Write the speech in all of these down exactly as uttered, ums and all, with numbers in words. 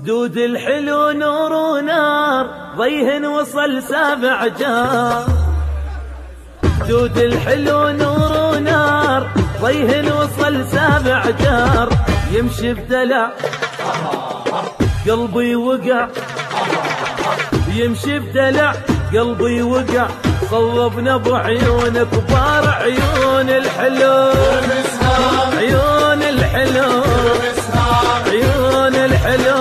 خدود الحلو نور ونار ضيهن وصل سابع جار. خدود الحلو نور ونار ضيهن وصل سابع جار. يمشي بدلع قلبي وقع، يمشي بدلع قلبي وقع. صوبنا بعيون كبار عيون الحلو، عيون الحلو، عيون الحلو،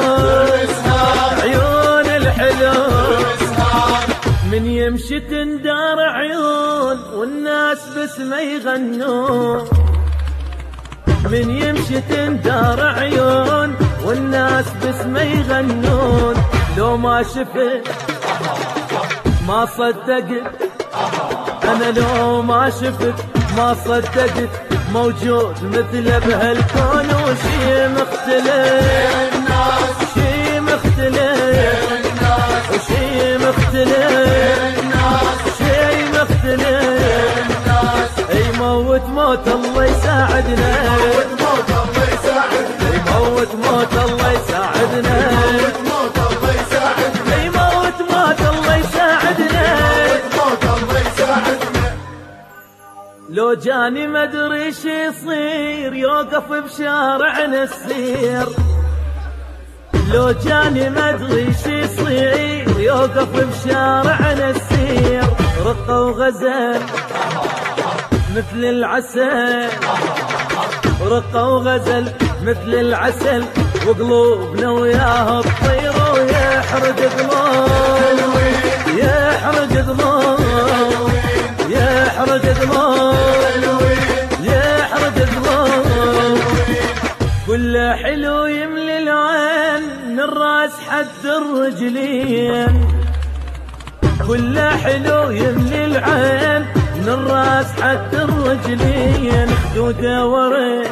عيون الحلو. من يمشي تندار عيون والناس باسمه يغنون. من يمشي تندار عيون والناس باسمه يغنون. لو ما شفت ما صدقت، أنا لو ما شفت ما صدقت موجود مثله بهالكون. وشي مختلف، شي مختلف، وشي مختلف، شي مختلف. اي موت موت الله يساعدنا، موت موت الله يساعدنا، اي موت موت الله يساعدنا، موت موت الله يساعدنا، اي موت موت الله يساعدنا، موت الله يساعدنا. لو جاني ما ادري ايش يصير يوقف بشارعنا السير. لو جاني ما ادري ايش يصير يوقف بشارعنا السير. رقة وغزل مثل العسل، رقة وغزل مثل العسل. وقلوبنا وياه الطير ويحرق قلوب، يحرق قلوب، يحرق قلوب، يحرق قلوب. كله حلو يملي العين من الراس حد الرجلين. كله حلو يملي العين من الراس حد الرجلين. خدوده ورد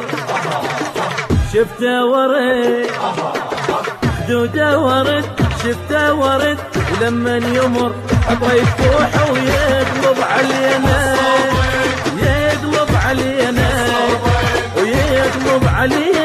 شفته ورد، خدوده ورد شفته ورد. ولما يمر ابغى يفوح ويقلب علينا، يقلب علينا ويقلب علينا.